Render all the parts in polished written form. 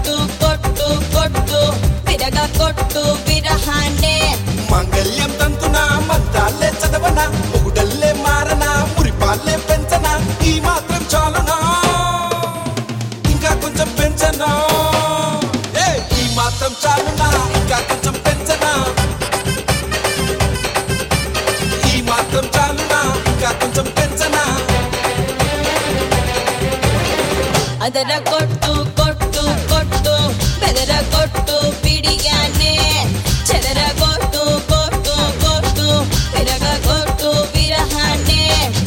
కొట్టు కొట్టు కొట్టు విరగ కొట్టు విరహాన్నే మాంగళ్యం తంతున మంత్రాలే చదవన మొగుడల్లే మారన మురిపాలే పెంచన ఈ మాత్రం చాలునా ఇంకా కొంచెం పెంచనా ఈ మాత్రం చాలునా ఇంకా కొంచెం పెంచనా ఈ మాత్రం చాలునా ఇంకా కొంచెం పెంచనా అదర కొట్టు కొట్టు కొట్టు బెదర కొట్టు పిడియాన్నే చెదర కొట్టు కొట్టు కొట్టు విరగ కొట్టు విరహాన్నే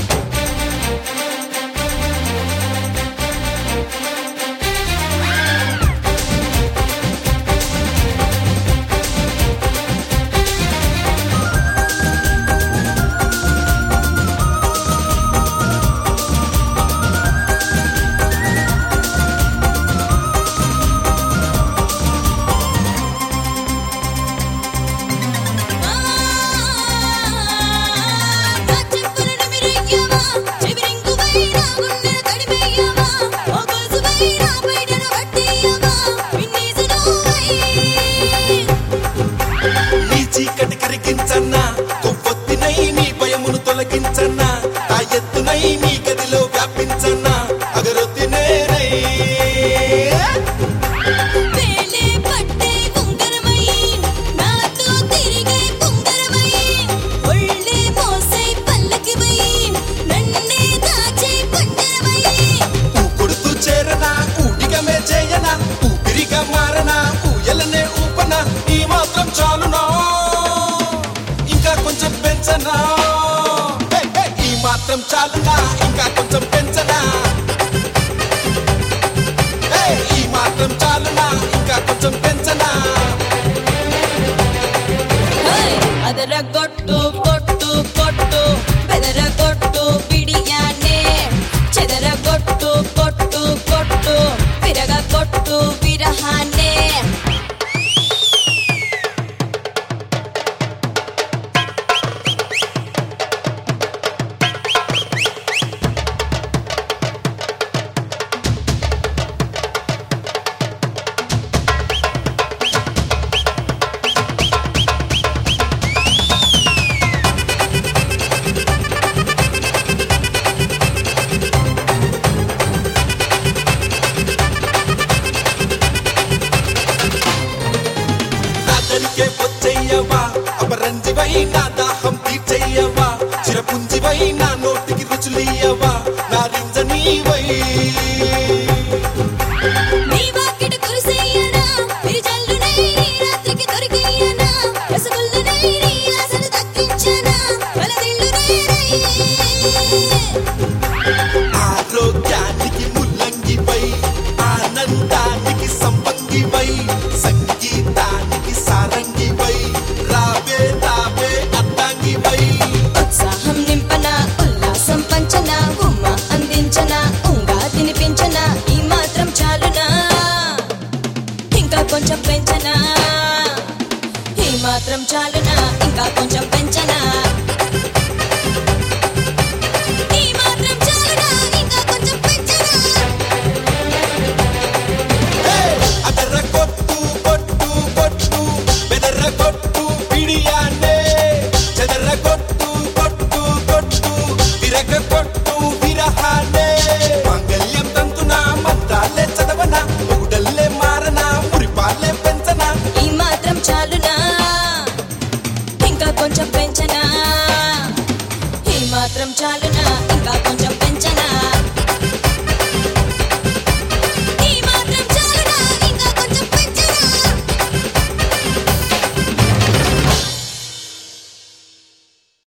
చీకటి కరిగించన్నా కొవ్వొత్తినై నీ భయమును తొలగించన్నా ఆ ఎత్తునై నీ గదిలో వ్యాపించన్నా అగరొత్తినేనై వేలే పట్టే ఉంగరమై నాతో తిరిగే ఉంగరమై ఒళ్ళే మోసే పల్లకివై నన్నే దాచే పంజరమై కొడుతూ చేరనా ఊడిగమే చేయనా ఊపిరిగా మారనా ఊయలనే ఊపనా ఈ మాత్రం చాలునా ఇంకా కొంచెం పెంచనా ఈ మాత్రం చాలునా ఇంకా కొంచెం పెంచనా ఈ మాత్రం చాలునా ఇంకా కొంచెం పెంచనా అదర కొట్టు కొట్టు కొట్టు బెదర కొట్టు పిడియాన్నే చెదర కొట్టు కొట్టు కొట్టు విరగ కొట్టు విరహాన్నే నాదరికే వచ్చేయవా అపరంజివై నా దాహం తీర్చేయవా చిరపుంజివై నా నోటికి రుచులియవా నా రింజనీవై నీ వాకిట కురిసేయనా విరిజల్లునై నీ రాత్రికి దొరికేయనా రసగుల్లునై నీ ఆశలు దక్కించనా వలదిల్లునై ఆరోగ్యానికి ముల్లంగివై ఆనందానికి సంపంగివై సంగీతానికి సారంగివై రావే రావే అద్దాంగివై ఉత్సాహం నింపన ఉల్లాసం పంచన ఉమ్మ అందించన ఉంగా తినిపించన ఈ మాత్రం చాలునా ఇంకా కొంచెం పెంచనా ఈ మాత్రం చాలునా ఇంకా కొంచెం పెంచనా ఈ మాత్రం చాలునా ఇంకా కొంచెం పెంచనా అదర కొట్టు కొట్టు కొట్టు బెదర కొట్టు పిడియాన్నే చెదర కొట్టు కొట్టు కొట్టు విరగ కొట్టు విరహాన్నే మాంగళ్యం తంతున మంత్రాలే చదవన మొగుడల్లే మారన మురిపాలే పెంచన ఈ మాత్రం చాలునా ఇంకా కొంచెం పెంచనా ఈ మాత్రం చాలునా ఇంకా కొంచెం పెంచనా